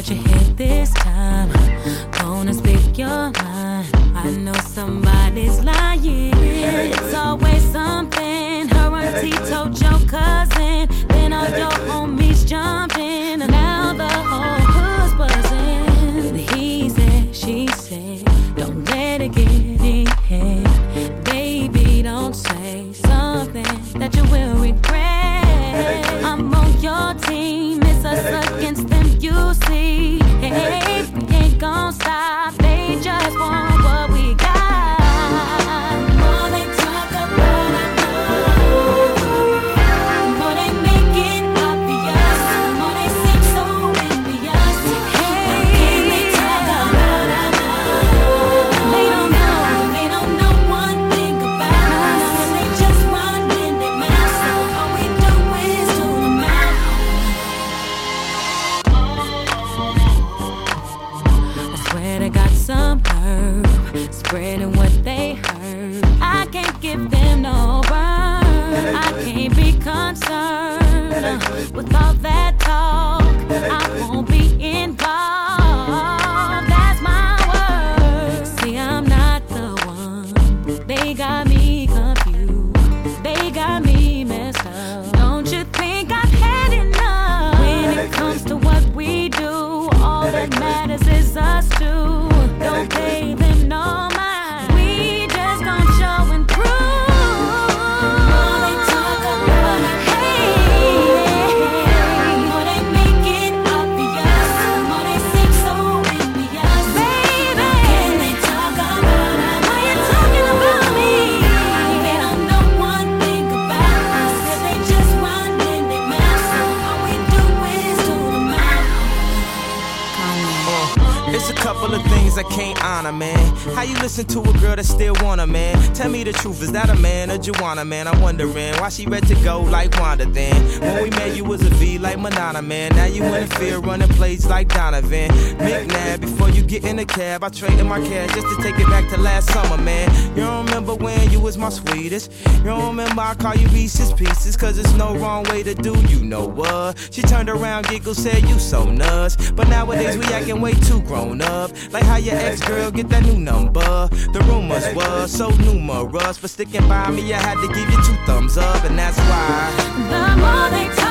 what you hit this time. Gonna speak your mind. I know somebody's lying. It's always something. Her auntie told your cousin. Then all your homies jumped in. And now the whole hood's buzzing. He said, she said, don't let it get in head. Baby, don't say something that you will regret. I'm on your team. It's us against them, you see. Hey, we ain't gon' stop. They just want what we got. More they talk about, I know. More they make it obvious. More they seem so envious. Hey, they talk about, I know. They don't know one thing about us. They just run in their mouths. All we do is tune them out. I swear they got some nerve, spreading what they heard. I can't give them no burn. I can't be concerned with all that talk. I won't be involved. That's my word. See, I'm not the one. They got me confused. They got me messed up. Don't you think I've had enough? When it comes to what we do, all that matters is us two. Don't pay them no mind. We just gon' show and prove. More they talk about it, hey. More they make it obvious. More they seem so envious. Baby, can they talk about it? Why you talking about me? They don't know one thing about us. They just run in their mouths. All we do is tune them out. It's a couple of things I can't honor, man. How you listen to a girl that still want a man? Tell me the truth, is that a man or Joanna, man? I'm wondering why she ready to go like Wanda then. When we met you was a V like Madonna, man. Now you in the field running plays like Donovan. McNabb, before you get in the cab, I traded my cash just to take it back to last summer, man. You don't remember when you was my sweetest? You don't remember I call you Reese's Pieces? Cause there's no wrong way to do, you know what? She turned around, giggled, said you so nuts. But nowadays we acting way too grown up. Like how your ex-girl get that new number. The rumors was so numerous. For sticking by me, I had to give you 2 thumbs up. And that's why the more they